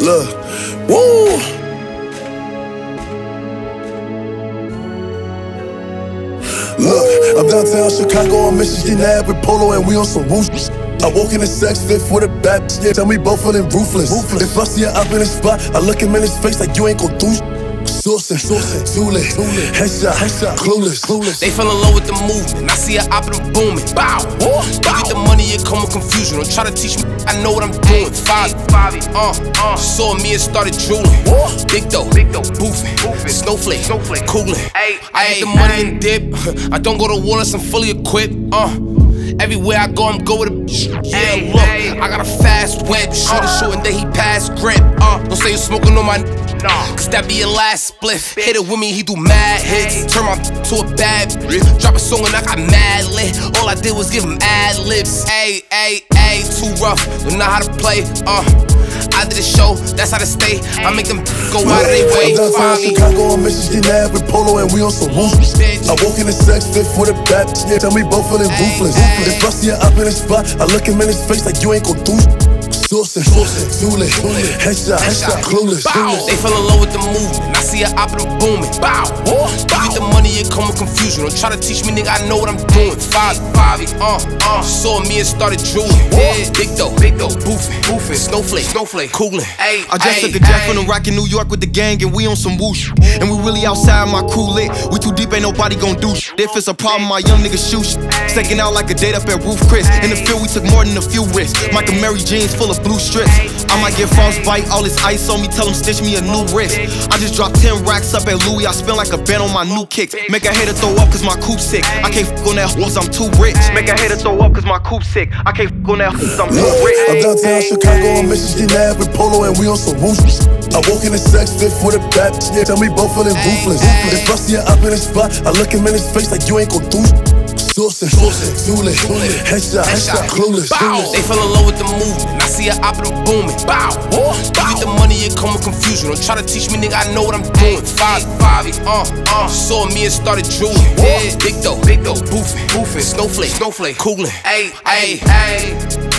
Look, woo. Look, I'm downtown Chicago on Michigan Ave with Polo and we on some whoosh. I walk in the sex fit with a bad bitch, yeah, tell me both feeling ruthless. If I see her up in the spot, I look him in his face like you ain't gon' do. Sourcing, too lit, headshot, clueless. They fell in love with the movement. I see her op and I'm booming. Bow. You get the money, it come with confusion. Don't try to teach me, I know what I'm doing. Favi, saw me and started drooling. Big dough, boofing, snowflake, coolin'. I get the money and dip. I don't go to war unless I'm fully equipped. Everywhere I go, I'm go with a yeah, look, I got a fast whip. Shoot and then he pass grip. Don't say you smoking on my cause that be your last spliff. Hit it with me, he do mad hits. Turn my to a bad bitch. Drop a song and I got mad lit. All I did was give him ad libs. Ayy, too rough, don't know how to play. I did a show, that's how to stay. I make them go out of their way. I'm downtown Chicago on Michigan Ave with Polo and we on some whoosh. I walk in the sex fit with a bad bitch, yeah, tell me both feeling ruthless. If I see her up in the spot, I look him in his face like you ain't gon' do. Sourcing, too lit, headshot, clueless. They fell in love with the movement. I see her op and I'm booming. Bow. You get the money, it come with confusion. Don't try to teach me, nigga, I know what I'm doing. Favi, saw me and started drooling. Big dough, boofing, snowflake, coolin'. I just took a jet from the Rock in New York with the gang and we on some whoosh. And we really outside, my crew lit. We too deep, ain't nobody gon' do shit. If it's a problem, my young niggas shoot shit. Staking out like a date up at Roof Chris. In the field, we took more than a few risks. Michael Mary jeans full of blue strips. I might get frostbite, all this ice on me, tell him stitch me a new wrist. I just dropped 10 racks up at Louis, I spend like a band on my new kicks. Make a hater throw up cause my coupe sick. I can't f on that cause I'm too rich. Make a hater throw up cause my coupe sick. I can't f on that cause I'm too rich. I'm downtown Chicago on Michigan Ave with Polo and we on some whoosh. I walk in the sex fit with a bad bitch, yeah, tell me both feeling ruthless. If I see her up in the spot, I look him in his face like you ain't gon' do. Sourcing, too lit, headshot, clueless. They fell in love with the movement. I see her op and I'm booming. Bow. You get the money, it come with confusion. Don't try to teach me, nigga, I know what I'm doing. Favi, saw me and started drooling. Big dough, boofing, snowflake, coolin'. Ayy.